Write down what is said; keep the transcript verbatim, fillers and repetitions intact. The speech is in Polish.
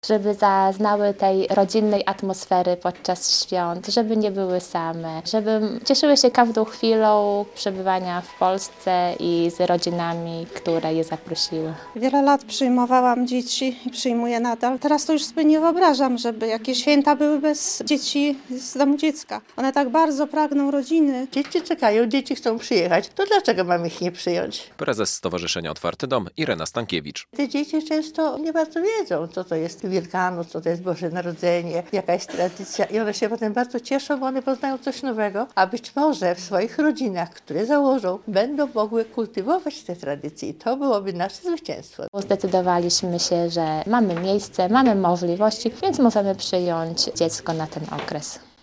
żeby zaznały tej rodzinnej atmosfery podczas świąt, żeby nie były same, żeby cieszyły się każdą chwilą przebywania w Polsce i z rodzinami, które je zaprosiły. Wiele lat przyjmowałam dzieci i przyjmuję nadal. Teraz to już sobie nie wyobrażam, żeby jakieś święta były bez dzieci z domu dziecka. One tak bardzo pragną rodziny. Dzieci czekają, dzieci chcą przyjechać. To dlaczego mam ich nie przyjąć? Prezes Stowarzyszenia Otwarty Dom Irena Stankiewicz. Te dzieci często nie bardzo wiedzą, co to jest Wielkanoc, co to jest Boże Narodzenie, jaka jest tradycja i one się potem bardzo cieszą, bo one poznają coś nowego, a być może w swoich rodzinach, które założą, będą mogły kultywować te tradycje i to byłoby nasze zwycięstwo. Zdecydowaliśmy się, że mamy miejsce, mamy możliwości, więc możemy przyjąć dziecko na ten okres.